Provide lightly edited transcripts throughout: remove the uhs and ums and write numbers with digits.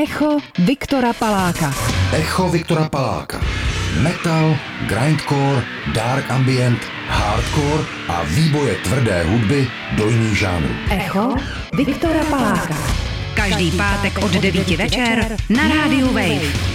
Echo Viktora Paláka. Echo Viktora Paláka. Metal, grindcore, dark ambient, hardcore a výboje tvrdé hudby do jiných žánrů. Echo Viktora Paláka. Každý pátek od 9 večer na rádiu Wave.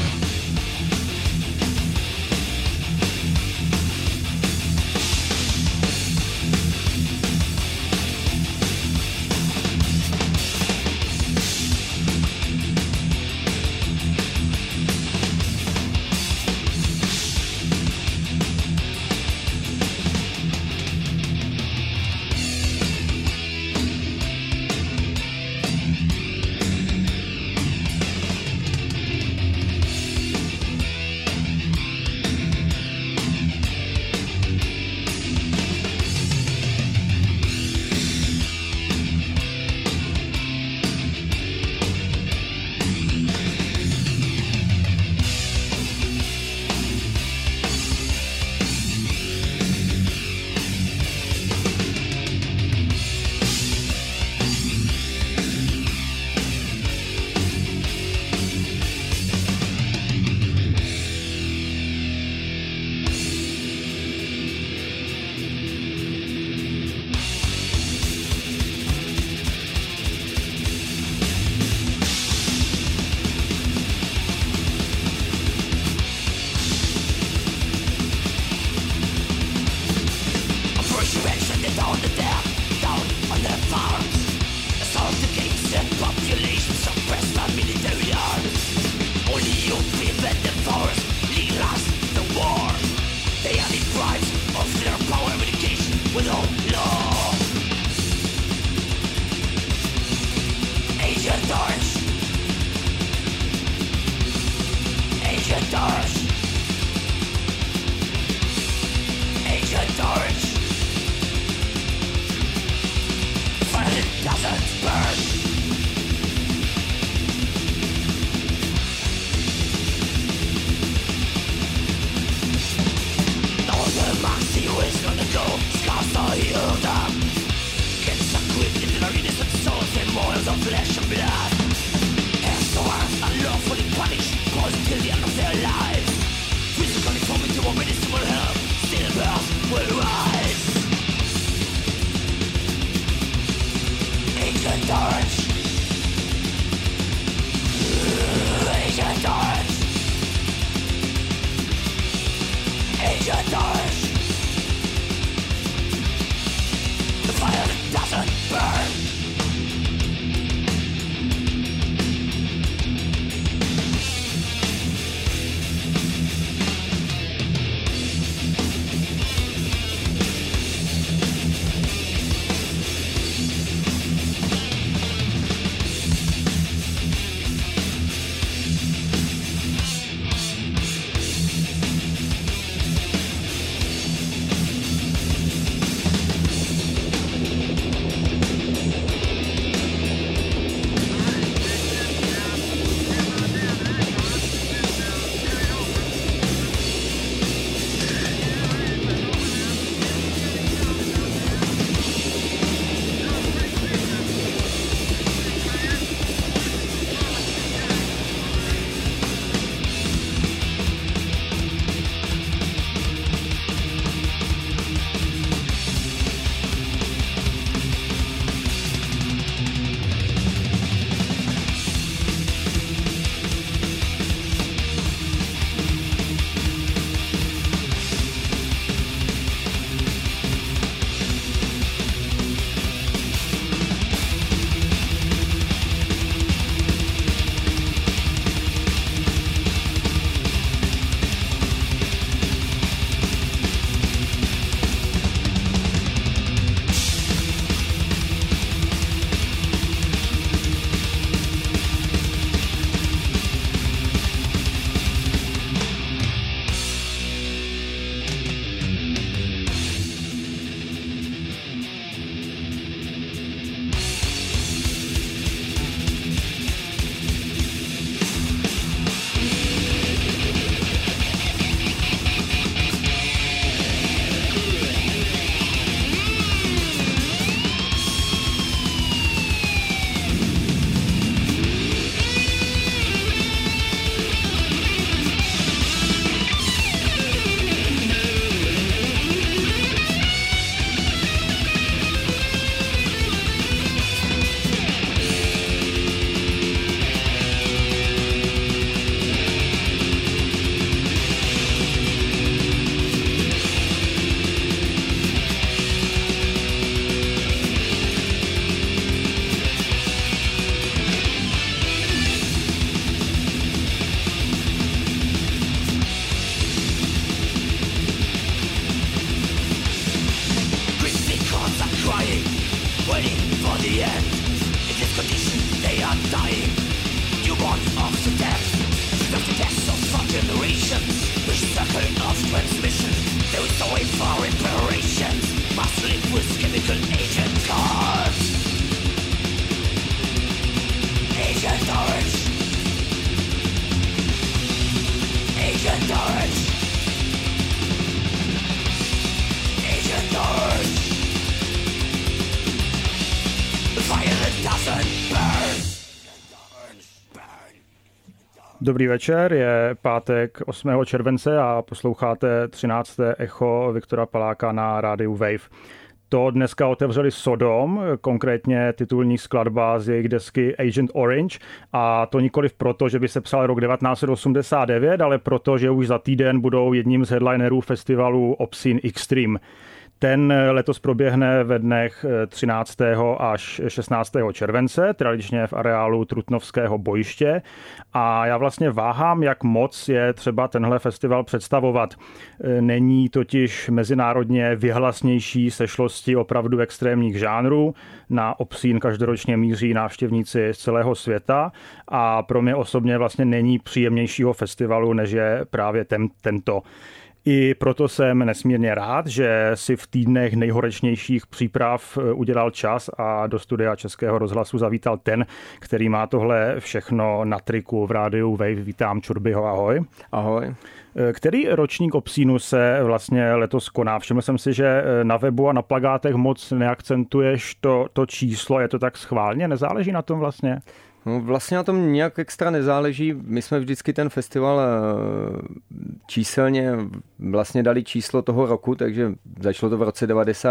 Dobrý večer, je pátek 8. července a posloucháte 13. echo Viktora Paláka na rádiu Wave. To dneska otevřeli Sodom, konkrétně titulní skladba z jejich desky Agent Orange, a to nikoliv proto, že by se psal rok 1989, ale proto, že už za týden budou jedním z headlinerů festivalu Obscene Extreme. Ten letos proběhne ve dnech 13. až 16. července, tradičně v areálu Trutnovského bojiště. A já vlastně váhám, jak moc je třeba tenhle festival představovat. Není totiž mezinárodně vyhlasnější sešlosti opravdu extrémních žánrů. Na Obscene každoročně míří návštěvníci z celého světa a pro mě osobně vlastně není příjemnějšího festivalu, než je právě tento. I proto jsem nesmírně rád, že si v týdnech nejhorečnějších příprav udělal čas a do studia Českého rozhlasu zavítal ten, který má tohle všechno na triku v rádiu Wave. Vítám Čurbyho, ahoj. Ahoj. Který ročník Obscenu se vlastně letos koná? Všiml jsem si, že na webu a na plakátech moc neakcentuješ to číslo, je to tak schválně? Nezáleží na tom vlastně? No, vlastně na tom nějak extra nezáleží. My jsme vždycky ten festival číselně vlastně dali číslo toho roku, takže začalo to v roce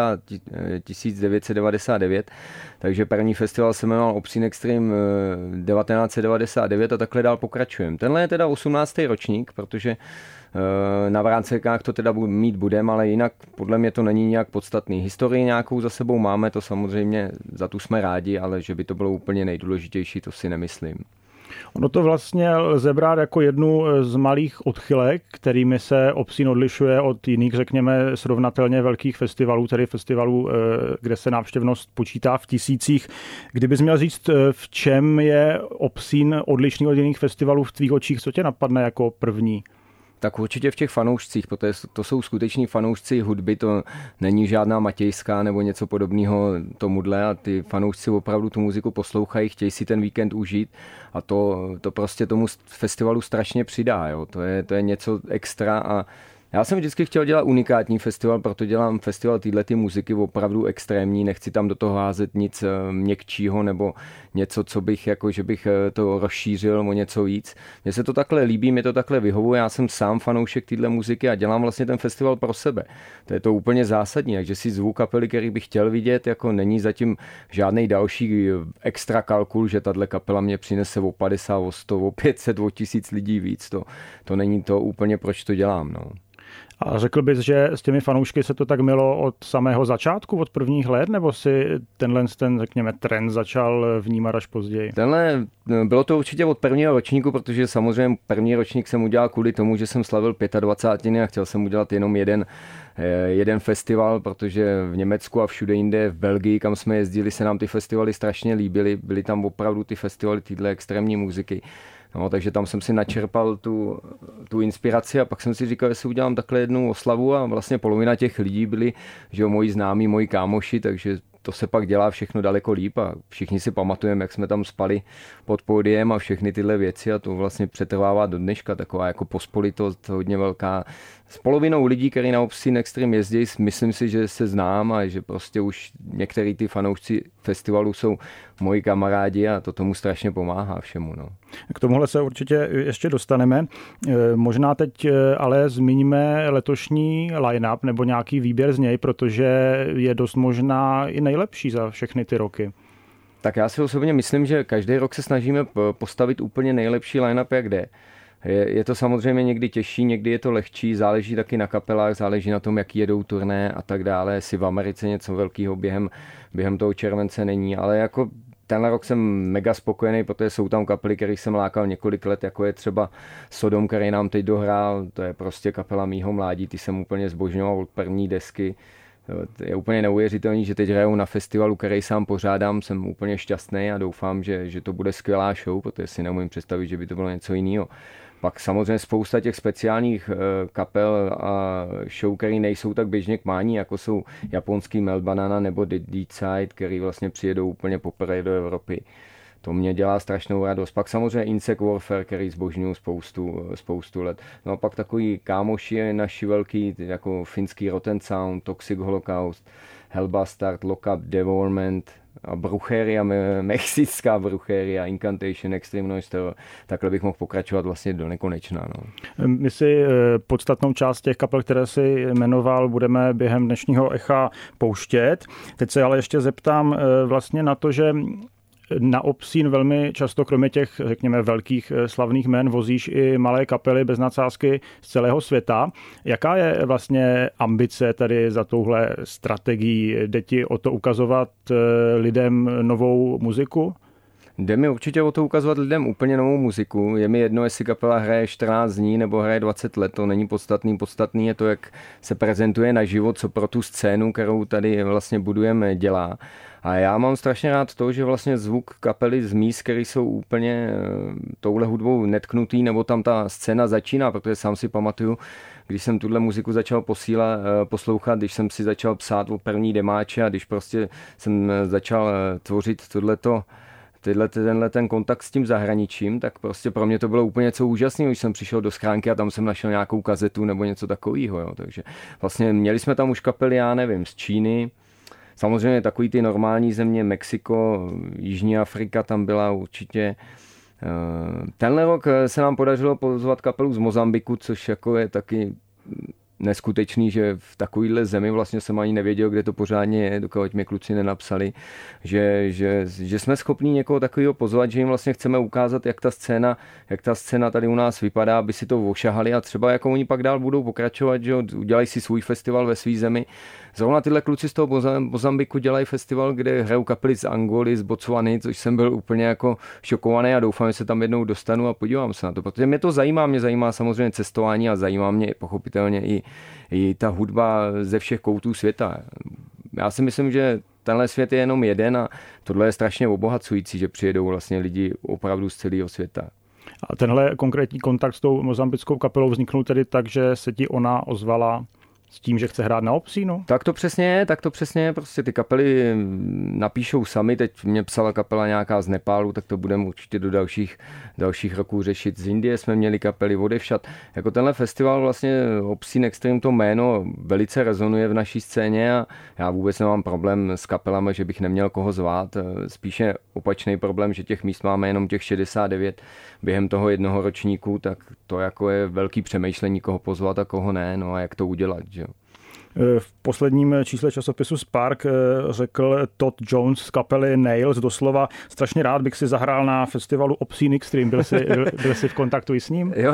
1999, takže první festival se jmenoval Obscene Extreme 1999 a takhle dál pokračujeme. Tenhle je teda 18. ročník, protože na vráncekách to teda mít budeme, ale jinak podle mě to není nějak podstatný. Historii nějakou za sebou máme, to samozřejmě za tu jsme rádi, ale že by to bylo úplně nejdůležitější, to si nemyslím. Ono to vlastně lze brát jako jednu z malých odchylek, kterými se Obscene odlišuje od jiných, řekněme, srovnatelně velkých festivalů, tedy festivalů, kde se návštěvnost počítá v tisících. Kdybys měl říct, v čem je Obscene odlišný od jiných festivalů v tvých očích, co tě napadne jako první? Tak určitě v těch fanoušcích, protože to jsou skuteční fanoušci hudby, to není žádná Matějská nebo něco podobného tomuhle a ty fanoušci opravdu tu muziku poslouchají, chtějí si ten víkend užít a to prostě tomu festivalu strašně přidá, jo. To je něco extra a já jsem vždycky chtěl dělat unikátní festival, proto dělám festival této muziky opravdu extrémní, nechci tam do toho házet nic měkčího nebo něco, co bych, jako, že bych to rozšířil o něco víc. Mně se to takhle líbí, mě to takhle vyhovuje, já jsem sám fanoušek této muziky a dělám vlastně ten festival pro sebe. To je to úplně zásadní, takže si zvu kapely, který bych chtěl vidět, jako není zatím žádný další extra kalkul, že tahle kapela mě přinese o 50, o 100, o 500, o 1000 lidí víc. To není to úplně, proč to dělám, no. A řekl bys, že s těmi fanoušky se to tak mělo od samého začátku, od prvních let, nebo si ten, řekněme, trend začal vnímat až později? Bylo to určitě od prvního ročníku, protože samozřejmě první ročník jsem udělal kvůli tomu, že jsem slavil 25. a chtěl jsem udělat jenom jeden festival, protože v Německu a všude jinde, v Belgii, kam jsme jezdili, se nám ty festivaly strašně líbily. Byly tam opravdu ty festivaly téhle extrémní muziky. No, takže tam jsem si načerpal tu inspiraci a pak jsem si říkal, že si udělám takhle jednu oslavu a vlastně polovina těch lidí byli, že jo, moji známí, moji kámoši, takže to se pak dělá všechno daleko líp a všichni si pamatujeme, jak jsme tam spali pod pódiem a všechny tyhle věci a to vlastně přetrvává do dneška, taková jako pospolitost hodně velká. S polovinou lidí, kteří na Obscene Extreme jezdí, myslím si, že se znám a že prostě už některý ty fanoušci festivalu jsou moji kamarádi a to tomu strašně pomáhá všemu. No. K tomuhle se určitě ještě dostaneme. Možná teď ale zmíníme letošní line-up nebo nějaký výběr z něj, protože je dost možná i nejlepší za všechny ty roky. Tak já si osobně myslím, že každý rok se snažíme postavit úplně nejlepší line-up, jak jde. Je to samozřejmě někdy těžší, někdy je to lehčí, záleží taky na kapelách, záleží na tom, jaký jedou turné a tak dále, jestli v Americe něco velkého během toho července není, ale jako tenhle rok jsem mega spokojený, protože jsou tam kapely, kterých jsem lákal několik let, jako je třeba Sodom, který nám teď dohrál, to je prostě kapela mýho mládí, ty jsem úplně zbožňoval od první desky. Je úplně neuvěřitelný, že teď hrajou na festivalu, který sám pořádám, jsem úplně šťastný a doufám, že to bude skvělá show, protože si neumím představit, že by to bylo něco jiného. Pak samozřejmě spousta těch speciálních kapel a show, které nejsou tak běžně k mání, jako jsou japonský Melt Banana nebo Dead Side, který vlastně přijedou úplně poprvé do Evropy. To mě dělá strašnou radost. Pak samozřejmě Insect Warfare, který zbožňuju spoustu let. No a pak takový kámoši naši velký, jako finský Rotten Sound, Toxic Holocaust, Hellbastard, Lock Up, Devorment, a Brucheria, mexická Brucheria, Incantation, Extreme Noise Terror. Takhle bych mohl pokračovat vlastně do nekonečna. No. My si podstatnou část těch kapel, které si jmenoval, budeme během dnešního Echa pouštět. Teď se ale ještě zeptám vlastně na to, že na Obsín velmi často, kromě těch, řekněme, velkých slavných jmen, vozíš i malé kapely bez nadsázky z celého světa. Jaká je vlastně ambice tady za touhle strategií? Jde ti o to ukazovat lidem novou muziku? Jde mi určitě o to ukazovat lidem úplně novou muziku. Je mi jedno, jestli kapela hraje 14 dní nebo hraje 20 let, to není podstatný. Podstatný je to, jak se prezentuje naživo, co pro tu scénu, kterou tady vlastně budujeme, dělá. A já mám strašně rád to, že vlastně zvuk kapely z míst, které jsou úplně touhle hudbou netknutý, nebo tam ta scéna začíná, protože sám si pamatuju, když jsem tuhle muziku začal poslouchat, když jsem si začal psát o první demáče a když prostě jsem začal tvořit tenhle ten kontakt s tím zahraničím, tak prostě pro mě to bylo úplně něco úžasného, když jsem přišel do schránky a tam jsem našel nějakou kazetu nebo něco takového. Jo. Takže vlastně měli jsme tam už kapely, já nevím, z Číny, samozřejmě takový ty normální země, Mexiko, Jižní Afrika tam byla určitě. Tenhle rok se nám podařilo pozvat kapelu z Mozambiku, což jako je taky neskutečný, že v takovýhle zemi vlastně jsem ani nevěděl, kde to pořádně je, dokud mě kluci nenapsali, že jsme schopní někoho takového pozvat, že jim vlastně chceme ukázat, jak ta scéna tady u nás vypadá, aby si to ošahali a třeba jako oni pak dál budou pokračovat, že udělají si svůj festival ve své zemi. Zrovna tyhle kluci z toho Mozambiku dělají festival, kde hrajou kapely z Angoly, z Botswany, což jsem byl úplně jako šokovaný a doufám, že se tam jednou dostanu a podívám se na to, protože mě to zajímá, samozřejmě cestování a zajímá mě pochopitelně i ta hudba ze všech koutů světa. Já si myslím, že tenhle svět je jenom jeden a tohle je strašně obohacující, že přijedou vlastně lidi opravdu z celého světa. A tenhle konkrétní kontakt s tou mozambickou kapelou vzniknul tedy tak, že se ti ona ozvala s tím, že chce hrát na Obsínu? Tak to přesně, prostě ty kapely napíšou sami, teď mě psala kapela nějaká z Nepálu, tak to budeme určitě do dalších roků řešit. Z Indie jsme měli kapely odevšad. Jako tenhle festival vlastně Obsín Extreme, to jméno velice rezonuje v naší scéně a já vůbec nemám problém s kapelami, že bych neměl koho zvát. Spíše opačný problém, že těch míst máme jenom těch 69 během toho jednoho ročníku, tak to jako je velký přemýšlení, koho pozvat a koho ne, no a jak to udělat, že? V posledním čísle časopisu Spark řekl Todd Jones z kapely Nails doslova: strašně rád bych si zahrál na festivalu Obscene Extreme. Byl jsi v kontaktu i s ním? Jo,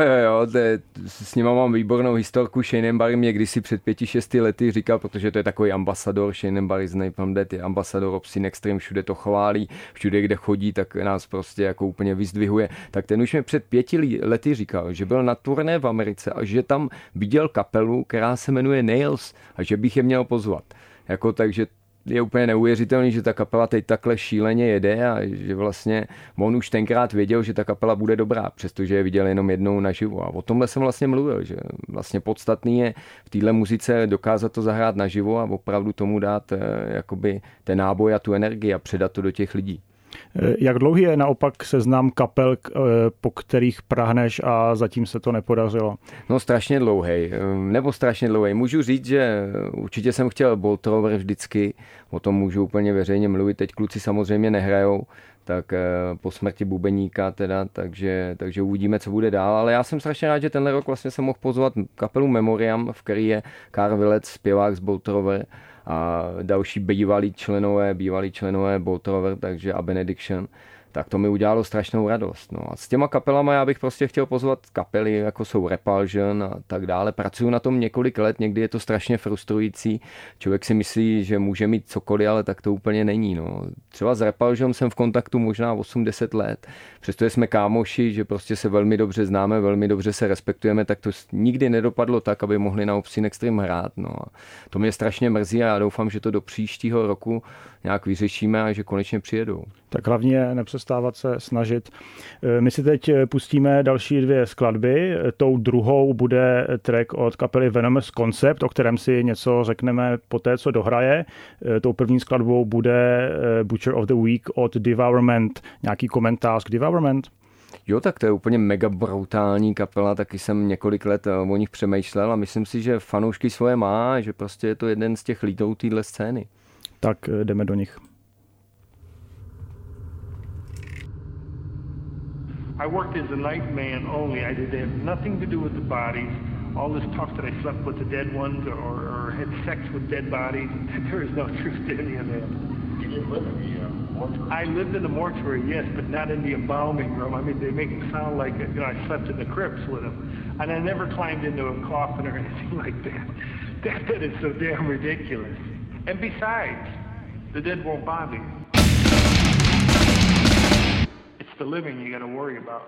s ním mám výbornou historku. Shane Barry mě kdysi před 5-6 lety říkal, protože to je takový ambasador, Shane Barry z Napalm Death je ambasador Obscene Extreme, všude to chválí, všude, kde chodí, tak nás prostě jako úplně vyzdvihuje. Tak ten už mi před 5 lety říkal, že byl na turné v Americe a že tam viděl kapelu, která se jmenuje Nails, a že bych je měl pozvat. Takže je úplně neuvěřitelný, že ta kapela teď takhle šíleně jede a že vlastně on už tenkrát věděl, že ta kapela bude dobrá, přestože je viděl jenom jednou naživo. A o tomhle jsem vlastně mluvil, že vlastně podstatný je v téhle muzice dokázat to zahrát naživo a opravdu tomu dát jakoby ten náboj a tu energii a předat to do těch lidí. Jak dlouhý je naopak seznam kapel, po kterých prahneš a zatím se to nepodařilo? No strašně dlouhý. Můžu říct, že určitě jsem chtěl Bolt Thrower vždycky, o tom můžu úplně veřejně mluvit. Teď kluci samozřejmě nehrajou, tak po smrti bubeníka teda, takže uvidíme, co bude dál. Ale já jsem strašně rád, že tenhle rok vlastně jsem mohl pozvat kapelu Memoriam, v který je Karl Willec, zpěvák z Bolt Thrower, a další bývalí členové Bolt Thrower, takže a Benediction. tak to mi udělalo strašnou radost. No. A s těma kapelama já bych prostě chtěl pozvat kapely, jako jsou Repulsion a tak dále. Pracuju na tom několik let, někdy je to strašně frustrující. Člověk si myslí, že může mít cokoliv, ale tak to úplně není. No. Třeba s Repulsion jsem v kontaktu možná 8-10 let. Přestože jsme kámoši, že prostě se velmi dobře známe, velmi dobře se respektujeme, tak to nikdy nedopadlo tak, aby mohli na Obscene Extreme hrát. No. A to mě strašně mrzí a já doufám, že to do příštího roku nějak vyřešíme a že konečně přijedou. Tak hlavně nepřestávat se snažit. My si teď pustíme další 2 skladby. Tou druhou bude track od kapely Venomous Concept, o kterém si něco řekneme po té, co dohraje. Tou první skladbou bude Butcher of the Week od Devourment. Nějaký komentář k Devourment? Jo, tak to je úplně mega brutální kapela, taky jsem několik let o nich přemýšlel a myslím si, že fanoušky svoje má, že prostě je to jeden z těch lídrů téhle scény. Tak jdeme do nich. I worked as a night man only. I did have nothing to do with the bodies. All this talk that I slept with the dead ones or had sex with dead bodies, there is no truth to any of that. You didn't live in the mortuary? I lived in the mortuary, yes, but not in the embalming room. I mean, they make it sound like I slept in the crypts with them. And I never climbed into a coffin or anything like that. That is so damn ridiculous. And besides, the dead won't bother you. It's the living you got to worry about.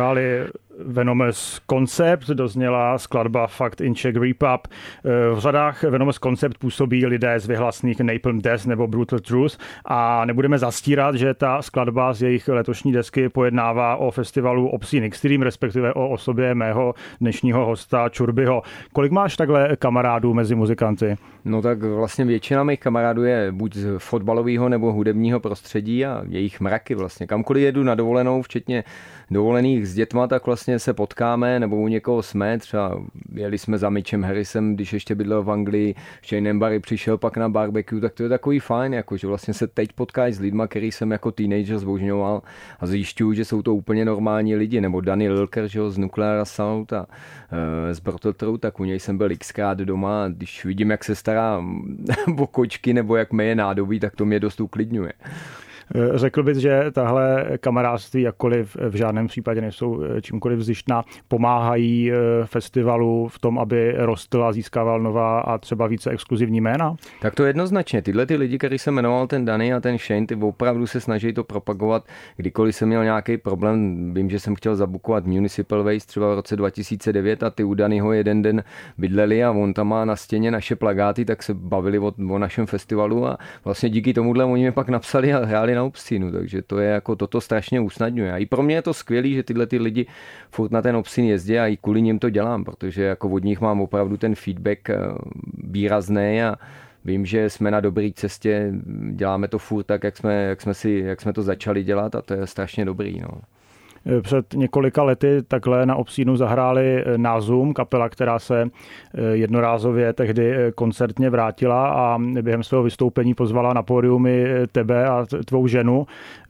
zahráli Venomous Concept, dozněla skladba Fact in Czech Republic. V řadách Venomous Concept působí lidé z vyhlasných Napalm Death nebo Brutal Truth a nebudeme zastírat, že ta skladba z jejich letošní desky pojednává o festivalu Obscene Extreme, respektive o osobě mého dnešního hosta Čurbyho. Kolik máš takhle kamarádů mezi muzikanty? No tak vlastně většina mých kamarádů je buď z fotbalového nebo hudebního prostředí a jejich mraky vlastně. Kamkoliv jedu na dovolenou, včetně dovolených s dětma, tak vlastně se potkáme, nebo u někoho jsme, třeba jeli jsme za Mitchem Harrisem, když ještě bydlel v Anglii, Shane Barry přišel pak na barbecue, tak to je takový fajn, jako, že vlastně se teď potkáš s lidma, který jsem jako teenager zbožňoval a zjišťuju, že jsou to úplně normální lidi, nebo Danny Lilker, že z Nuclear Assault a z Brutal Truth, tak u něj jsem byl xkrát doma a když vidím, jak se stará o kočky nebo jak meje nádobí, tak to mě dost uklidňuje. Řekl bys, že tahle kamarádství, jakkoliv v žádném případě nejsou čímkoliv zištná, pomáhají festivalu v tom, aby rostl a získával nová a třeba více exkluzivní jména? Tak to jednoznačně. Tyhle ty lidi, který se jmenoval ten Danny a ten Shane, ty opravdu se snaží to propagovat. Kdykoliv jsem měl nějaký problém, vím, že jsem chtěl zabukovat Municipal Waste třeba v roce 2009 a ty u Dannyho jeden den bydleli a on tam má na stěně naše plakáty, tak se bavili o našem festivalu a vlastně díky tomuhle oni mě pak napsali a hráli na Obscenu, takže to je jako toto strašně usnadňuje. A i pro mě je to skvělý, že tyhle ty lidi furt na ten Obscene jezdí a i kvůli nim to dělám, protože jako od nich mám opravdu ten feedback výrazný a vím, že jsme na dobré cestě, děláme to furt tak, jak jsme to začali dělat a to je strašně dobrý. No. Před několika lety takhle na Obscenu zahráli Nazum, kapela, která se jednorázově tehdy koncertně vrátila a během svého vystoupení pozvala na pódium tebe a tvou ženu.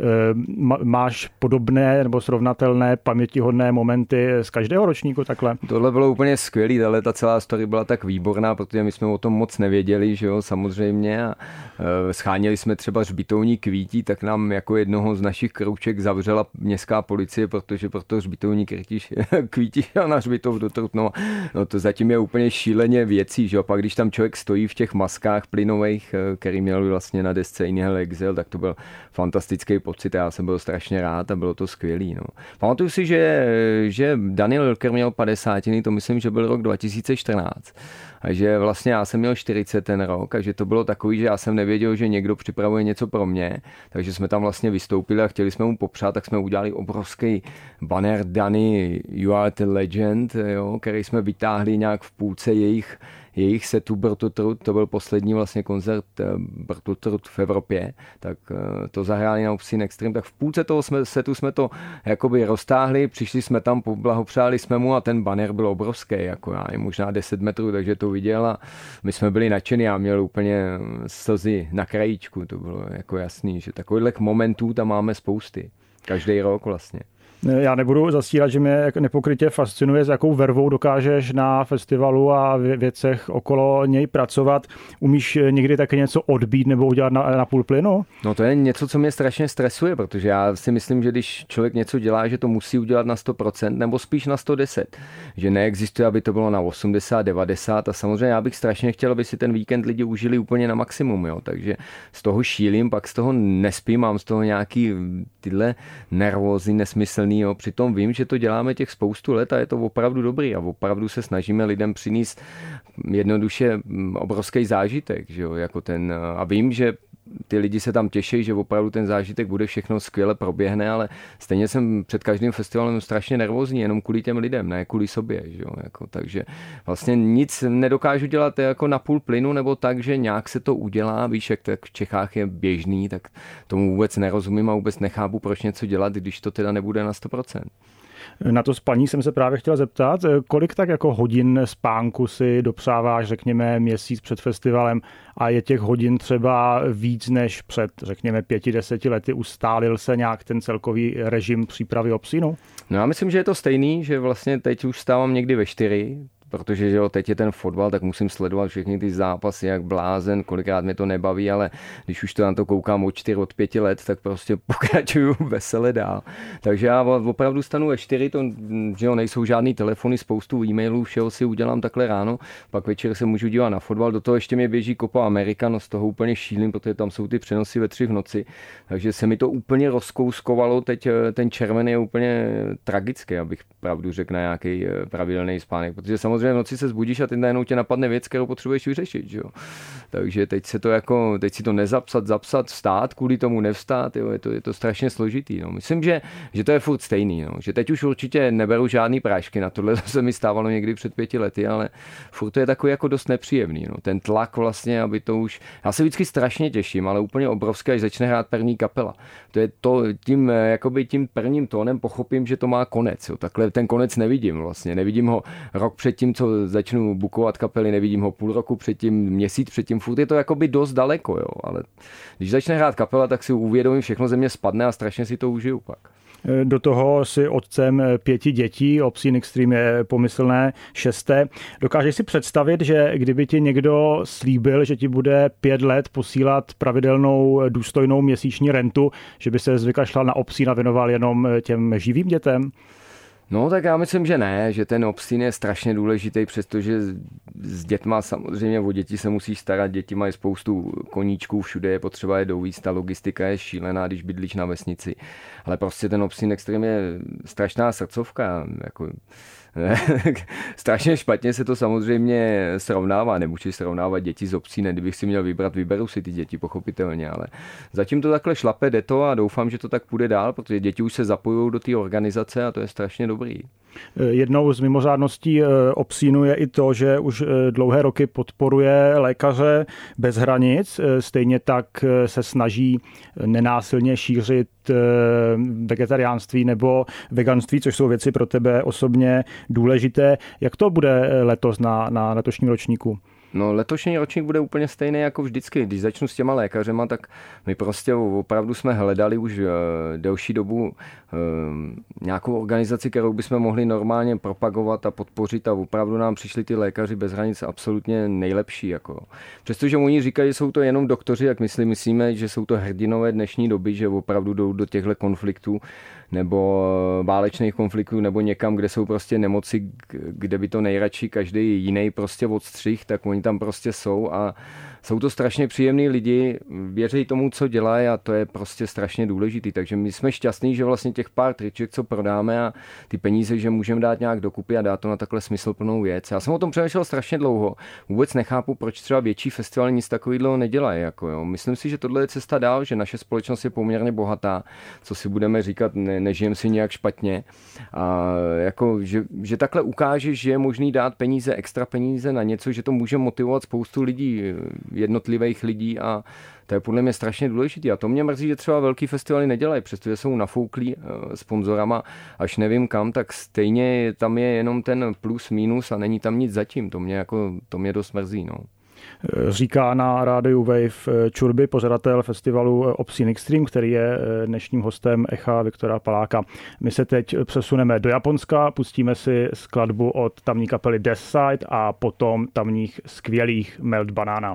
Máš podobné nebo srovnatelné pamětihodné momenty z každého ročníku takhle? Tohle bylo úplně skvělý, ta celá story byla tak výborná, protože my jsme o tom moc nevěděli, že jo, samozřejmě a scháněli jsme třeba hřbitovní kvítí, tak nám jako jednoho z našich krouček zavřela městská policie, protože proto hřbitovní kvítí a na hřbitov do Trutnova. No to zatím je úplně šíleně věcí, že jo. Pak když tam člověk stojí v těch maskách plynových, který měl vlastně na desce Inhale Exhale, tak to byl fantastický pocit. Já jsem byl strašně rád a bylo to skvělý. No. Pamatuju si, že Daniel Lilker měl 50, to myslím, že byl rok 2014. A že vlastně já jsem měl 40 ten rok a že to bylo takový, že já jsem nevěděl, že někdo připravuje něco pro mě, takže jsme tam vlastně vystoupili a chtěli jsme mu popřát, tak jsme udělali obrovský banner Danny, You Are the Legend, jo, který jsme vytáhli nějak v půlce jejich setu Brutal Truth, to byl poslední vlastně koncert Brutal Truth v Evropě, tak to zahráli na Obscene Extreme, tak v půlce toho setu jsme to jakoby roztáhli, přišli jsme tam, poblahopřáli jsme mu a ten banner byl obrovský, jako já možná 10 metrů, takže to viděl a my jsme byli nadšení, já měl úplně slzy na krajíčku, to bylo jako jasný, že takových momentů tam máme spousty, každý rok vlastně. Já nebudu zastírat, že mě nepokrytě fascinuje, s jakou vervou dokážeš na festivalu a věcech okolo něj pracovat. Umíš někdy taky něco odbít nebo udělat na půl plynu? No to je něco, co mě strašně stresuje, protože já si myslím, že když člověk něco dělá, že to musí udělat na 100% nebo spíš na 110. Že neexistuje, aby to bylo na 80, 90 a samozřejmě já bych strašně chtěl, aby si ten víkend lidi užili úplně na maximum, jo. Takže z toho šílím, pak z toho nespím, mám z toho nějaký tyhle nervózy nesmyslný. Jo. Přitom vím, že to děláme těch spoustu let a je to opravdu dobrý a opravdu se snažíme lidem přinést jednoduše obrovský zážitek. Že jo, jako a vím, že ty lidi se tam těší, že opravdu ten zážitek bude, všechno skvěle proběhne, ale stejně jsem před každým festivalem strašně nervózní, jenom kvůli těm lidem, ne kvůli sobě. Že jo, jako, takže vlastně nic nedokážu dělat jako na půl plynu nebo tak, že nějak se to udělá, víš, jak tak v Čechách je běžný, tak tomu vůbec nerozumím a vůbec nechápu, proč něco dělat, když to teda nebude na 100%. Na to spaní jsem se právě chtěl zeptat, kolik tak jako hodin spánku si dopřáváš, řekněme, měsíc před festivalem a je těch hodin třeba víc než před, řekněme, 5-10 lety, ustálil se nějak ten celkový režim přípravy Obscenu? No já myslím, že je to stejný, že vlastně teď už vstávám někdy ve 4, protože že jo, teď je ten fotbal, tak musím sledovat všechny ty zápasy jak blázen, kolikrát mě to nebaví, ale když už to na to koukám od 4, od 5 let, tak prostě pokračuju vesele dál. Takže já opravdu stanu ve 4, to že jo, nejsou žádný telefony, spoustu e-mailů, všeho si udělám takhle ráno, pak večer se můžu dívat na fotbal, do toho ještě mě běží Copa America, no z toho úplně šílím, protože tam jsou ty přenosy ve 3 v noci, takže se mi to úplně rozkouskovalo, teď ten červen je úplně tragický, abych pravdu řekl, na nějaký pravidelný spánek, protože samozřejmě v noci se zbudíš a ty najednou tě napadne věc, kterou potřebuješ vyřešit, že jo. Takže teď si to zapsat, vstát, kvůli tomu nevstát, jo, je to strašně složitý, no. Myslím, že to je furt stejný, no. Že teď už určitě neberu žádný prášky, na tohle se mi stávalo někdy před 5 lety, ale furt to je takový jako dost nepříjemný, no. Ten tlak vlastně, aby to už, já se vždycky strašně těším, ale úplně obrovské, až začne hrát první kapela. To je to, tím prvním tónem pochopím, že to má konec, jo. Takhle ten konec nevidím vlastně, nevidím ho rok předtím, co začnu bukovat kapely, nevidím ho půl roku předtím, měsíc předtím, furt je to jakoby dost daleko, jo, ale když začne hrát kapela, tak si uvědomím, všechno ze mě spadne a strašně si to užiju pak. Do toho si otcem 5 dětí, Obscene Extreme je pomyslné 6. Dokážeš si představit, že kdyby ti někdo slíbil, že ti bude 5 let posílat pravidelnou důstojnou měsíční rentu, že by se vykašlal na Obscene a věnoval jenom těm živým dětem? No tak já myslím, že ne, že ten Obscene je strašně důležitý, přestože s dětma samozřejmě o děti se musíš starat, děti mají spoustu koníčků, všude je potřeba je dovízt, ta logistika je šílená, když bydlíš na vesnici, ale prostě ten Obscene Extreme je strašná srdcovka, jako strašně špatně se to samozřejmě srovnává, nemůžeš srovnávat děti z Obscene, kdybych si měl vybrat, vyberu si ty děti, pochopitelně, ale zatím to takhle šlape, jde to a doufám, že to tak půjde dál, protože děti už se zapojují do té organizace a to je strašně dobrý. Jednou z mimořádností Obsceneu je i to, že už dlouhé roky podporuje Lékaře bez hranic, stejně tak se snaží nenásilně šířit vegetariánství nebo veganství, což jsou věci pro tebe osobně důležité. Jak to bude letos na letošním ročníku? No letošní ročník bude úplně stejný jako vždycky. Když začnu s těma lékařema, tak my prostě opravdu jsme hledali už delší dobu nějakou organizaci, kterou bychom mohli normálně propagovat a podpořit a opravdu nám přišli ty lékaři bez hranic absolutně nejlepší. Jako. Přestože oni říkají, že jsou to jenom doktoři, jak myslíme, že jsou to hrdinové dnešní doby, že opravdu jdou do těchto konfliktů nebo válečných konfliktů nebo někam, kde jsou prostě nemoci, kde by to nejradši každý jiný prostě odstřih, tak oni tam prostě jsou a jsou to strašně příjemní lidi, věří tomu, co dělají a to je prostě strašně důležitý. Takže my jsme šťastní, že vlastně těch pár triček, co prodáme a ty peníze, že můžeme dát nějak dokupy a dát to na takhle smysluplnou věc. Já jsem o tom přemýšlel strašně dlouho. Vůbec nechápu, proč třeba větší festivaly nic takového nedělají. Jako jo. Myslím si, že tohle je cesta dál, že naše společnost je poměrně bohatá, co si budeme říkat, nežijeme si nějak špatně. A jako, že takhle ukážeš, že je možný dát peníze, extra peníze na něco, že to může motivovat spoustu lidí, jednotlivých lidí a to je podle mě strašně důležitý. A to mě mrzí, že třeba velký festivaly nedělají, přestože jsou nafouklí sponzorama, až nevím kam, tak stejně tam je jenom ten plus minus a není tam nic zatím. To mě dost mrzí. No. Říká na rádiu Wave Čurby, pořadatel festivalu Obscene Extreme, který je dnešním hostem Echa Viktora Paláka. My se teď přesuneme do Japonska, pustíme si skladbu od tamní kapely Deathside a potom tamních skvělých Melt Banana.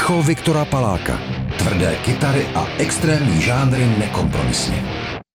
Echo Viktora Paláka. Tvrdé kytary a extrémní žánry nekompromisně.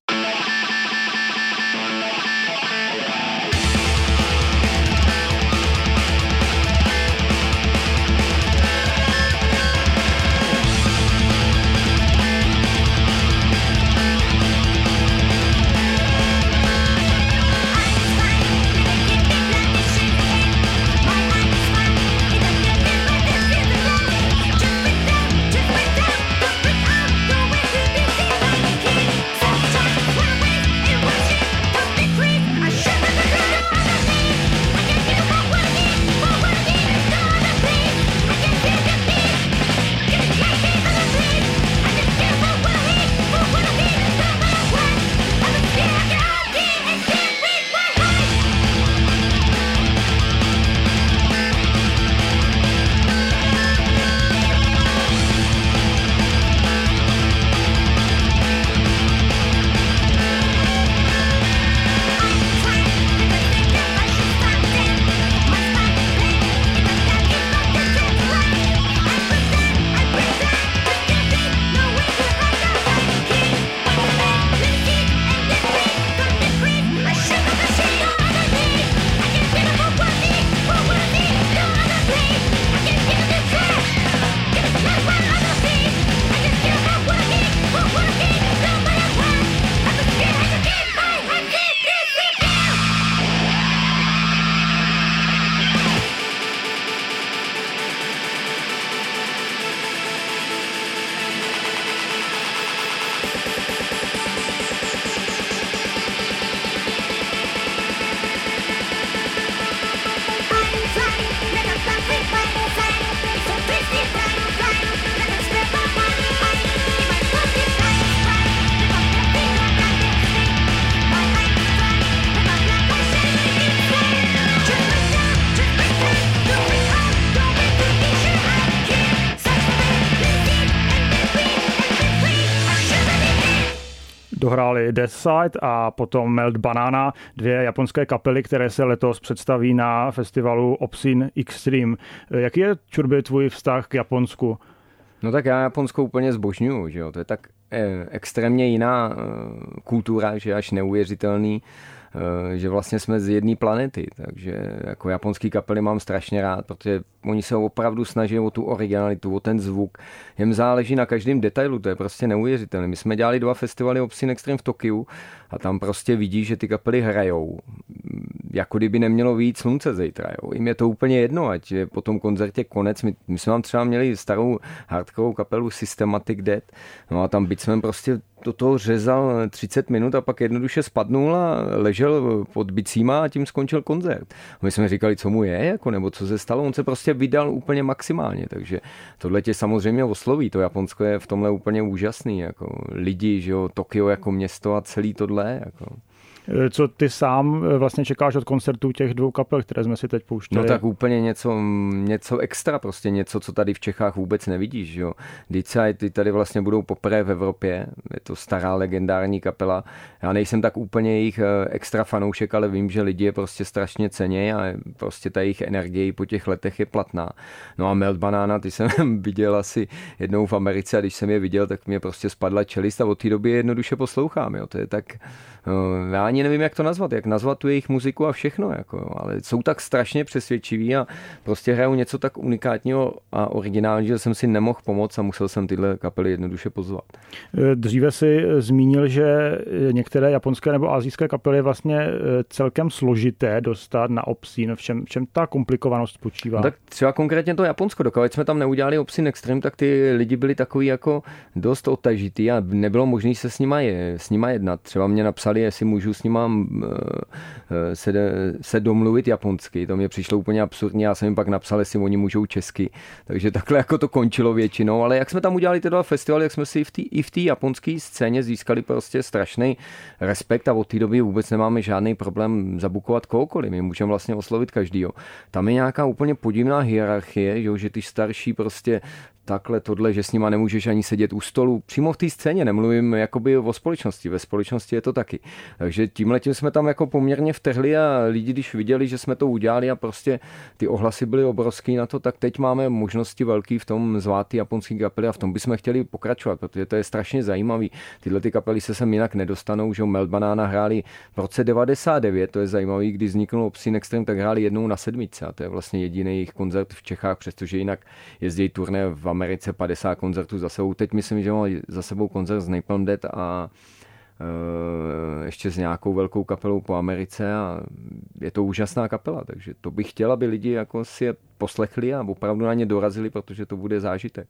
Dohráli Deathside a potom Melt Banana, dvě japonské kapely, které se letos představí na festivalu Obscene Extreme. Jaký je, Čurby, tvůj vztah k Japonsku? No tak já Japonsko úplně zbožňuju, že jo? To je tak extrémně jiná kultura, že až neuvěřitelný, že vlastně jsme z jedné planety, takže jako japonský kapely mám strašně rád, protože oni se opravdu snaží o tu originalitu, o ten zvuk. Jim záleží na každém detailu, to je prostě neuvěřitelné. My jsme dělali 2 festivaly Obscene Extreme v Tokiu a tam prostě vidíš, že ty kapely hrajou, jako kdyby nemělo víc slunce zítra. Jo. Jim je to úplně jedno, ať je po tom koncertě konec. My jsme tam třeba měli starou hardcore kapelu Systematic Death, no a tam byť jsme prostě do toho řezal 30 minut a pak jednoduše spadnul a ležel pod bicíma a tím skončil koncert. My jsme říkali, co mu je, jako, nebo co se stalo, on se prostě vydal úplně maximálně, takže tohle tě samozřejmě osloví, to Japonsko je v tomhle úplně úžasný, jako lidi, že jo, Tokio jako město a celý tohle, jako. Co ty sám vlastně čekáš od koncertů těch 2 kapel, které jsme si teď pouštěli? No tak úplně něco extra, prostě něco, co tady v Čechách vůbec nevidíš, jo. Deathside, ty tady vlastně budou poprvé v Evropě, je to stará legendární kapela. Já nejsem tak úplně jejich extra fanoušek, ale vím, že lidi je prostě strašně cenějí a prostě ta jejich energie po těch letech je platná. No a Melt Banana, ty jsem viděl asi jednou v Americe a když jsem je viděl, tak mě prostě spadla čelist a od té doby jednoduše poslouchám, jo. To je tak, já ani nevím, jak to nazvat, jak nazvat tu jejich muziku a všechno, jako, ale jsou tak strašně přesvědčiví a prostě hrajou něco tak unikátního a originálního, že jsem si nemohl pomoct a musel jsem tyhle kapely jednoduše pozvat. Dříve si zmínil, že některé japonské nebo asijské kapely je vlastně celkem složité dostat na Obscene. V čem ta komplikovanost spočívá? No tak třeba konkrétně to Japonsko, dokud jsme tam neudělali Obscene Extreme, tak ty lidi byli takový jako dost otažitý a nebylo možné se s nima jednat. Třeba mě napsali, jestli můžu s nima se domluvit japonsky. To mě přišlo úplně absurdně. Já jsem jim pak napsal, jestli oni můžou česky. Takže takhle jako to končilo většinou. Ale jak jsme tam udělali tyhle festivaly, jak jsme si i v té japonské scéně získali prostě strašný respekt a od té doby vůbec nemáme žádný problém zabukovat kohokoliv. My můžeme vlastně oslovit každýho. Tam je nějaká úplně podivná hierarchie, že ty starší prostě takhle tohle, že s nima nemůžeš ani sedět u stolu. Přímo v té scéně, nemluvím jakoby o společnosti. Ve společnosti je to taky. Takže tímhletím jsme tam jako poměrně vtrhli a lidi, když viděli, že jsme to udělali a prostě ty ohlasy byly obrovský na to, tak teď máme možnosti velký v tom zvát ty japonský kapely a v tom bychom chtěli pokračovat, protože to je strašně zajímavý. Tyhle ty kapely se sem jinak nedostanou, že Melt Banana hráli v roce 99, to je zajímavý, když vzniknul Obscene Extreme, tak hráli jednou na 7 a to je vlastně jediný jejich koncert v Čechách, přestože jinak jezdí turné v Americe 50 koncertů za sebou. Teď myslím, že má za sebou koncert s Napalm Death a ještě s nějakou velkou kapelou po Americe a je to úžasná kapela, takže to bych chtěl, aby lidi jako si je poslechli a opravdu na ně dorazili, protože to bude zážitek.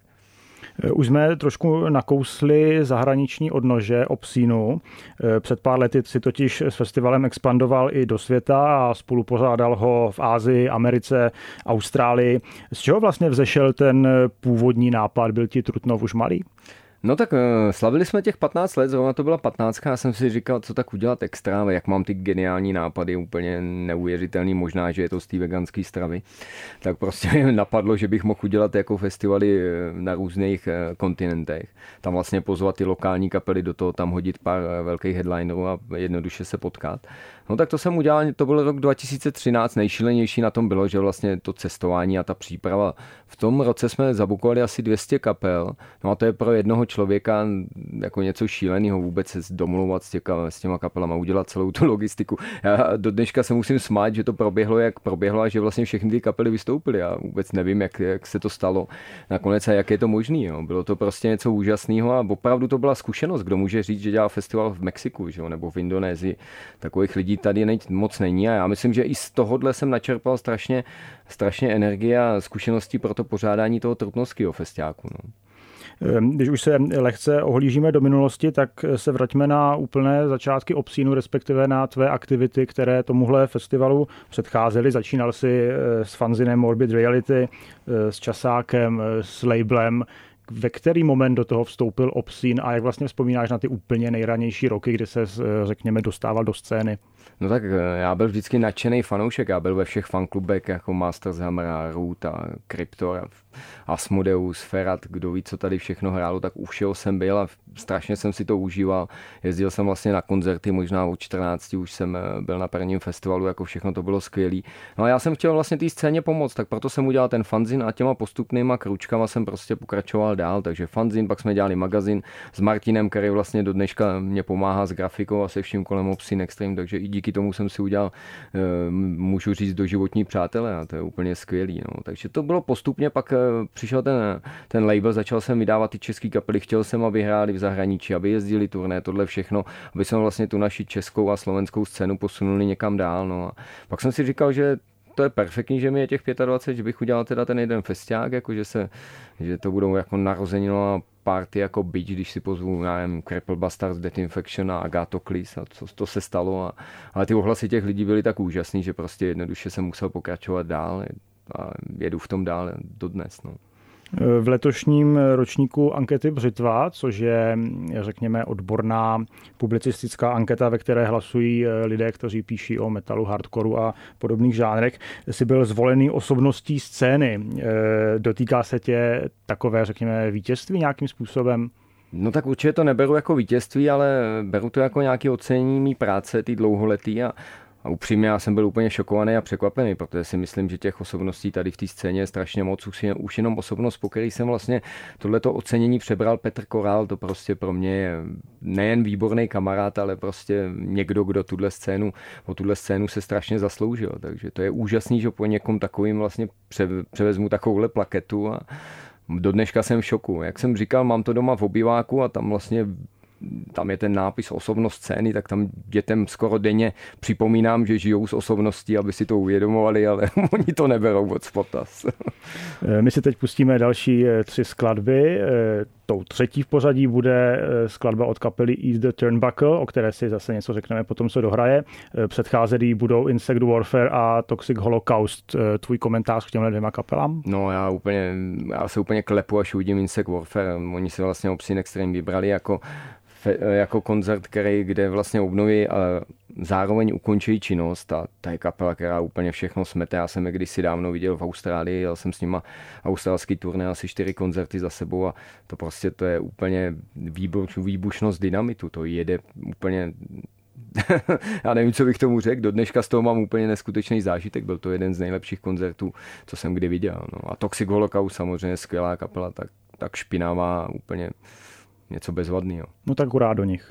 Už jsme trošku nakousli zahraniční odnože Obscenu. Před pár lety si totiž s festivalem expandoval i do světa a spolupořádal ho v Asii, Americe, Austrálii. Z čeho vlastně vzešel ten původní nápad? Byl ti Trutnov už malý? No tak slavili jsme těch 15 let, zrovna to byla 15. Já jsem si říkal, co tak udělat extra, jak mám ty geniální nápady, úplně neuvěřitelný, možná, že je to z té veganské stravy. Tak prostě mi napadlo, že bych mohl udělat jako festivaly na různých kontinentech. Tam vlastně pozvat ty lokální kapely do toho, tam hodit pár velkých headlinerů a jednoduše se potkat. No tak to jsem udělal, to byl rok 2013, nejšílenější na tom bylo, že vlastně to cestování a ta příprava. V tom roce jsme zabukovali asi 200 kapel, no a to je pro jednoho člověka jako něco šíleného vůbec se domlouvat s těma kapelama, udělat celou tu logistiku. Já do dneška se musím smát, že to proběhlo, jak proběhlo a že vlastně všechny ty kapely vystoupily. Já vůbec nevím, jak se to stalo nakonec a jak je to možný. Jo. Bylo to prostě něco úžasného a opravdu to byla zkušenost. Kdo může říct, že dělá festival v Mexiku, že jo, nebo v Indonésii. Takových lidí tady moc není a já myslím, že i z tohohle jsem načerpal strašně energie a zkušeností pro to pořádání toho trutnovského festiáku. No. Když už se lehce ohlížíme do minulosti, tak se vraťme na úplné začátky Obscenu, respektive na tvé aktivity, které tomuhle festivalu předcházely. Začínal si s fanzinem Morbid Reality, s časákem, s labelem. Ve který moment do toho vstoupil Obscene a jak vlastně vzpomínáš na ty úplně nejranější roky, kdy se, řekněme, dostával do scény? No tak já byl vždycky nadšený fanoušek, já byl ve všech fanklubech jako Masters Hammer a Root a Cryptor, Asmodeus, Ferat, kdo ví, co tady všechno hrálo, tak u všeho jsem byl a strašně jsem si to užíval. Jezdil jsem vlastně na koncerty, možná od 14 už jsem byl na prvním festivalu, jako všechno to bylo skvělý. No a já jsem chtěl vlastně té scéně pomoct, tak proto jsem udělal ten fanzin a těma postupnýma kručkama jsem prostě pokračoval dál, takže fanzin, pak jsme dělali magazin s Martinem, který vlastně do dneška mě pomáhá s grafikou a se vším kolem Obscene Extreme, takže i díky tomu jsem si udělal, můžu říct, doživotní přátelé a to je úplně skvělý. No. Takže to bylo postupně, pak přišel ten label, začal jsem vydávat ty český kapely, chtěl jsem, aby hráli v zahraničí, aby jezdili turné, tohle všechno, aby jsme vlastně tu naši českou a slovenskou scénu posunuli někam dál. No. A pak jsem si říkal, že to je perfektní, že mi je těch 25, že bych udělal teda ten jeden festiák, jako že to budou jako narozeninová party jako Beach, když si pozvu, nevím, Cripple Bastards, Death Infection a Agatoclis a to se stalo. Ale ty ohlasy těch lidí byly tak úžasný, že prostě jednoduše jsem musel pokračovat dál a jedu v tom dál dodnes. No. V letošním ročníku ankety Břitva, což je, řekněme, odborná publicistická anketa, ve které hlasují lidé, kteří píší o metalu, hardcoru a podobných žánrech, si byl zvolený osobností scény. Dotýká se tě takové, řekněme, vítězství nějakým způsobem? No tak určitě to neberu jako vítězství, ale beru to jako nějaké ocenění mý práce, ty dlouholetý a upřímně já jsem byl úplně šokovaný a překvapený, protože si myslím, že těch osobností tady v té scéně je strašně moc. Už jenom osobnost, po který jsem vlastně tohleto ocenění přebral, Petr Korál, to prostě pro mě je nejen výborný kamarád, ale prostě někdo, kdo o tuhle scénu se strašně zasloužil. Takže to je úžasný, že po někom takovým vlastně převezmu takovouhle plaketu a do dneška jsem v šoku. Jak jsem říkal, mám to doma v obyváku a tam je ten nápis osobnost scény, tak tam dětem skoro denně připomínám, že žijou s osobností, aby si to uvědomovali, ale oni to neberou moc v potaz. My si teď pustíme další 3 skladby. Tou třetí v pořadí bude skladba od kapely Eat the Turnbuckle, o které si zase něco řekneme potom, co dohraje. Předcházet budou Insect Warfare a Toxic Holocaust. Tvůj komentář k těmhle 2 kapelám? No já se úplně klepu, až uvidím Insect Warfare. Oni si vlastně Obscene Extreme vybrali jako koncert, kde vlastně obnoví a zároveň ukončí činnost a ta je kapela, která úplně všechno smete. Já jsem je kdysi dávno viděl v Austrálii, jel jsem s nima australský turné, asi 4 koncerty za sebou a to je úplně výbušnost dynamitu, to jede úplně já nevím, co bych tomu řekl, do dneška z toho mám úplně neskutečný zážitek, byl to jeden z nejlepších koncertů, co jsem kdy viděl. No. A Toxic Holocaust samozřejmě skvělá kapela, tak špinavá, úplně něco bezvadného. No tak hurá do nich.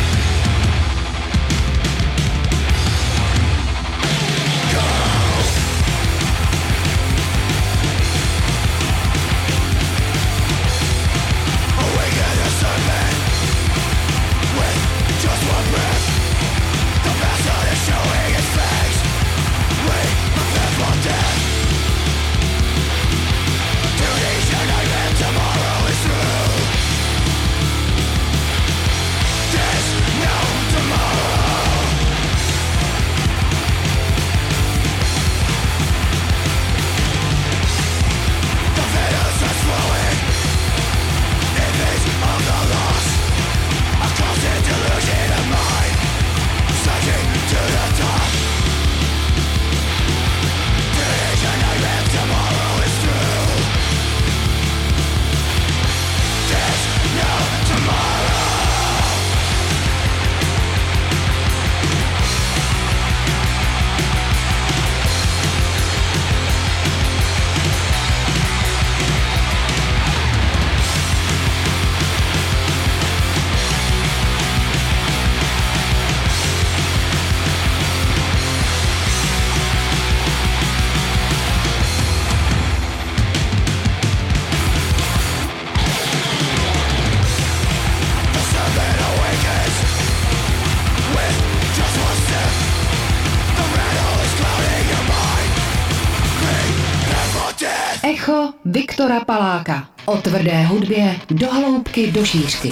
Echo Viktora Paláka. O tvrdé hudbě do hloubky, do šířky.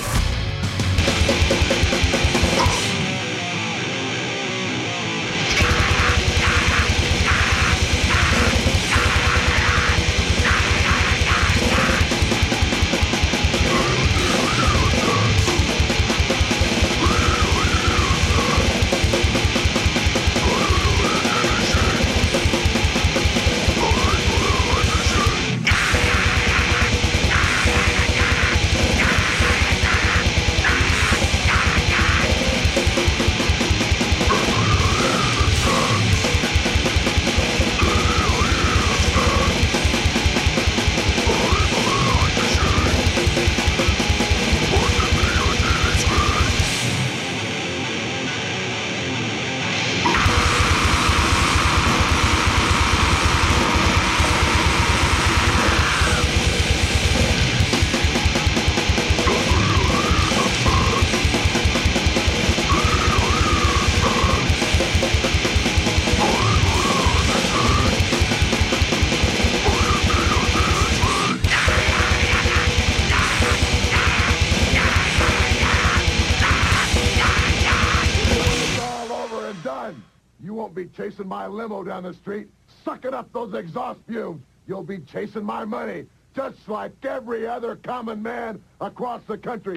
Chasing my limo down the street, sucking up those exhaust fumes. You'll be chasing my money, just like every other common man across the country.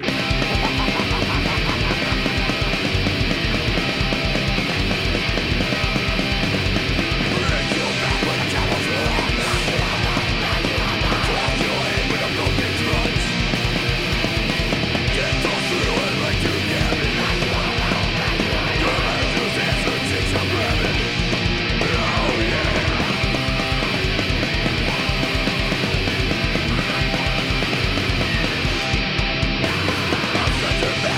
Back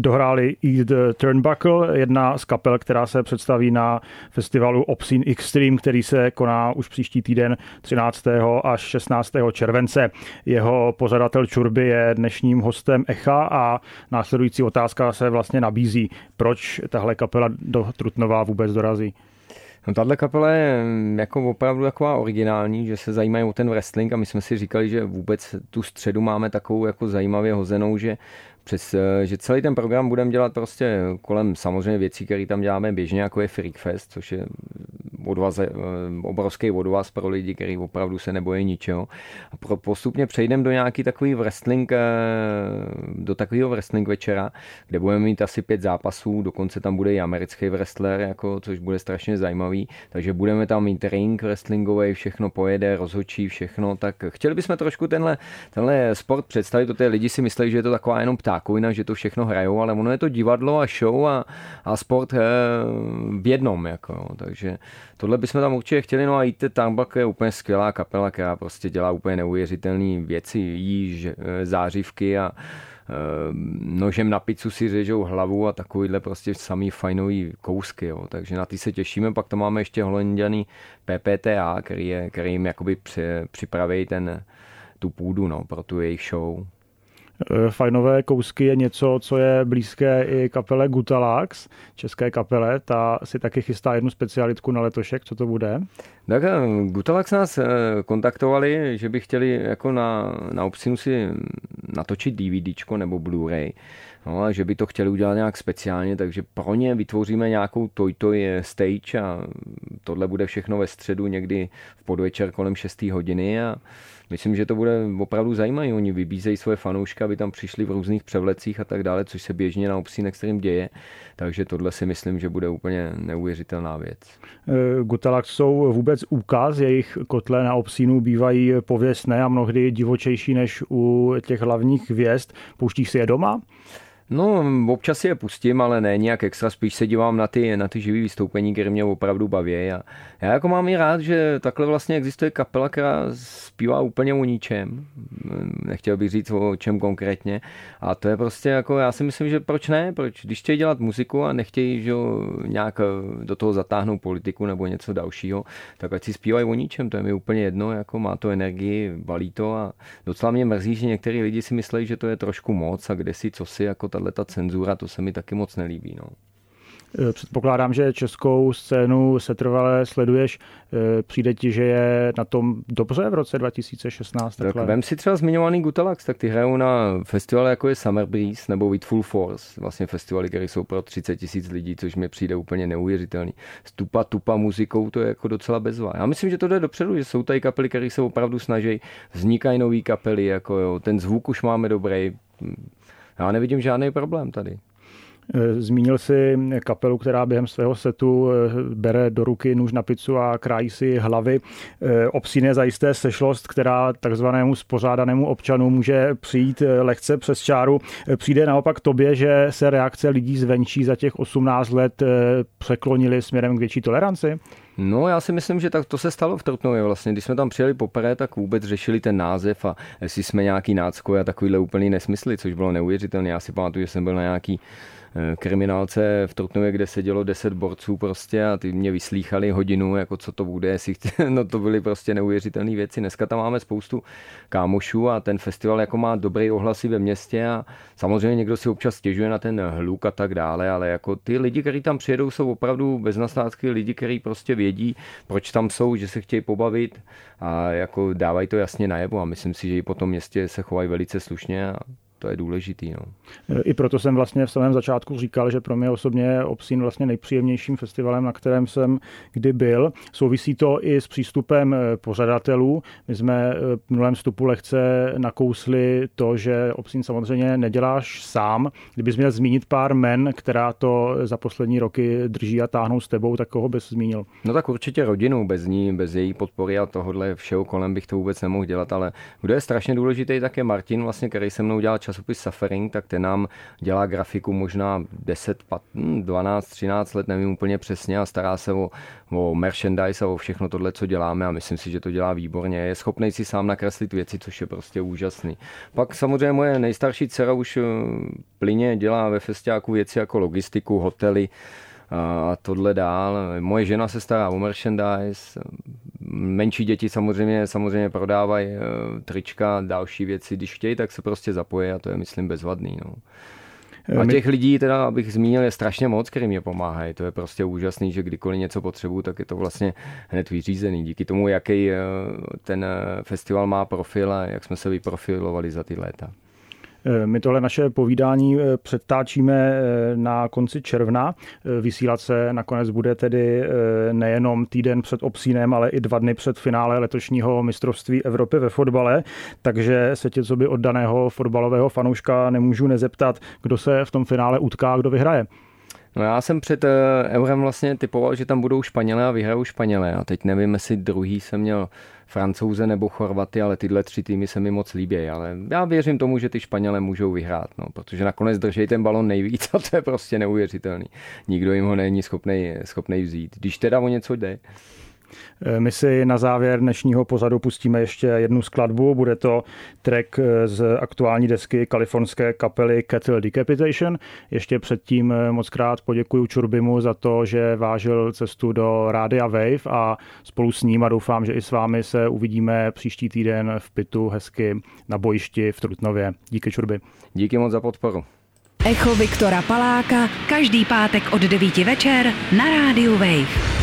dohráli Eat the Turnbuckle, jedna z kapel, která se představí na festivalu Obscene Extreme, který se koná už příští týden 13. až 16. července. Jeho pořadatel Čurby je dnešním hostem Echa a následující otázka se vlastně nabízí. Proč tahle kapela do Trutnova vůbec dorazí? No, tahle kapela je jako opravdu taková originální, že se zajímají o ten wrestling a my jsme si říkali, že vůbec tu středu máme takovou jako zajímavě hozenou, že celý ten program budeme dělat prostě kolem samozřejmě věcí, které tam děláme běžně, jako je Freak Fest, což je obrovský odvaz pro lidi, kteří opravdu se nebojí ničeho. A postupně přejdeme do nějaký takový takového wrestling večera, kde budeme mít asi 5 zápasů, dokonce tam bude i americký wrestler, jako, což bude strašně zajímavý, takže budeme tam mít ring wrestlingový, všechno pojede, rozhodčí, všechno, tak chtěli bychom trošku tenhle sport představit, protože lidi si myslí, že je to taková jenom ptákovina, že to všechno hrajou, ale ono je to divadlo a show a sport v jednom, jako, takže tohle bychom tam určitě chtěli, no a Eat the Turnbuckle je úplně skvělá kapela, která prostě dělá úplně neuvěřitelné věci, jí zářivky a nožem na pizzu si řežou hlavu a takovýhle prostě samý fajnový kousky, jo. Takže na ty se těšíme, pak to máme ještě holanděný PPTA, který jim jakoby připraví tu půdu, no, pro tu jejich show. Fajnové kousky je něco, co je blízké i kapele Gutalax, české kapele. Ta si taky chystá jednu specialitku na letošek. Co to bude? Tak Gutalax nás kontaktovali, že by chtěli jako na Obscenu si natočit DVDčko nebo Blu-ray. No, a že by to chtěli udělat nějak speciálně, takže pro ně vytvoříme nějakou Toy stage a tohle bude všechno ve středu někdy v podvečer kolem 6. hodiny a myslím, že to bude opravdu zajímavé. Oni vybízejí svoje fanoušky, aby tam přišli v různých převlecích a tak dále, což se běžně na Obscene Extreme děje. Takže tohle si myslím, že bude úplně neuvěřitelná věc. Gutalax jsou vůbec úkaz, jejich kotle na Obscenu bývají pověstné a mnohdy divočejší než u těch hlavních hvězd. Pouštíš si je doma? No, občas si je pustím, ale ne nějak extra, spíš se dívám na ty živý vystoupení, které mě opravdu baví. A já jako mám i rád, že takhle vlastně existuje kapela, která zpívá úplně o ničem. Nechtěl bych říct o čem konkrétně. A to je prostě jako, já si myslím, že proč ne? Když chtějí dělat muziku a nechtějí, že nějak do toho zatáhnout politiku nebo něco dalšího, tak ať si zpívají o ničem, to je mi úplně jedno, jako má to energii, balí to a docela mě mrzí, že některý lidi si myslí, že to je trošku moc a kde si, co si, jako ta cenzura, to se mi taky moc nelíbí. No. Předpokládám, že českou scénu setrvale sleduješ. Přijde ti, že je na tom dobře v roce 2016? Tak vem si třeba zmiňovaný Gutalax, tak ty hrajou na festivaly jako je Summer Breeze nebo With Full Force, vlastně festivaly, které jsou pro 30 000 lidí, což mi přijde úplně neuvěřitelný. S tupa muzikou to je jako docela bezvá. Já myslím, že to jde dopředu, že jsou tady kapely, které se opravdu snaží, vznikají nový kapely, jako jo, ten zvuk už máme dobrý. Já nevidím žádný problém tady. Zmínil si kapelu, která během svého setu bere do ruky nůž na pizzu a krájí si hlavy. Obscene je zajisté sešlost, která takzvanému spořádanému občanu může přijít lehce přes čáru. Přijde naopak tobě, že se reakce lidí zvenčí za těch 18 let překlonily směrem k větší toleranci? No, já si myslím, že tak to se stalo v Trutnově vlastně. Když jsme tam přijeli poprvé, tak vůbec řešili ten název a jestli jsme nějaký nácko a takovýhle úplný nesmysly, což bylo neuvěřitelné. Já si pamatuju, že jsem byl na nějaký kriminálce v Trutnově, kde sedělo 10 borců prostě a ty mě vyslýchali hodinu, jako co to bude, no to byly prostě neuvěřitelné věci. Dneska tam máme spoustu kámošů a ten festival jako má dobrý ohlasy ve městě a samozřejmě někdo si občas stěžuje na ten hluk a tak dále, ale jako ty lidi, kteří tam přijedou, jsou opravdu bez nastátky lidi, kteří prostě vědí, proč tam jsou, že se chtějí pobavit a jako dávají to jasně najevo a myslím si, že i po tom městě se chovají velice slušně a to je důležitý. No. I proto jsem vlastně v samém začátku říkal, že pro mě osobně je Obscene vlastně nejpříjemnějším festivalem, na kterém jsem kdy byl. Souvisí to i s přístupem pořadatelů. My jsme v minulém vstupu lehce nakousli to, že Obscene samozřejmě neděláš sám. Kdybys měl zmínit pár men, která to za poslední roky drží a táhnou s tebou, tak koho bys zmínil? No tak určitě rodinu, bez ní, bez její podpory a tohohle všeho kolem bych to vůbec nemohl dělat, ale kdo je strašně důležitý, tak je Martin, vlastně, který se mnou dělal čas časopis Suffering, tak ten nám dělá grafiku možná 10, 12, 13 let, nevím úplně přesně, a stará se o merchandise a o všechno tohle, co děláme, a myslím si, že to dělá výborně. Je schopný si sám nakreslit věci, což je prostě úžasný. Pak samozřejmě moje nejstarší dcera už plyně dělá ve festiáku věci jako logistiku, hotely a tohle dál. Moje žena se stará o merchandise, menší děti samozřejmě prodávají trička, další věci, když chtějí, tak se prostě zapojí a to je, myslím, bezvadný. No. A těch lidí, teda, abych zmínil, je strašně moc, který mě pomáhají. To je prostě úžasný, že kdykoliv něco potřebuju, tak je to vlastně hned vyřízený. Díky tomu, jaký ten festival má profil a jak jsme se vyprofilovali za ty léta. My tohle naše povídání předtáčíme na konci června. Vysílat se nakonec bude tedy nejenom týden před Obsínem, ale i 2 dny před finále letošního mistrovství Evropy ve fotbale. Takže se tě, co by oddaného fotbalového fanouška, nemůžu nezeptat, kdo se v tom finále utká, kdo vyhraje. No já jsem před Eurem vlastně typoval, že tam budou Španělé a vyhrajou Španělé. A teď nevím, jestli druhý jsem měl Francouze nebo Chorvaty, ale tyhle 3 týmy se mi moc líbí. Ale já věřím tomu, že ty Španělé můžou vyhrát, no, protože nakonec drží ten balon nejvíc a to je prostě neuvěřitelný. Nikdo jim ho není schopnej vzít, když teda o něco jde. My si na závěr dnešního pozadu pustíme ještě jednu skladbu. Bude to track z aktuální desky kalifornské kapely Cattle Decapitation. Ještě předtím moc krát poděkuji Čurbimu za to, že vážil cestu do Rádia Wave a spolu s ním a doufám, že i s vámi se uvidíme příští týden v Pitu hezky na bojišti v Trutnově. Díky, Čurby. Díky moc za podporu. Echo Viktora Paláka každý pátek od 9 večer na rádiu Wave.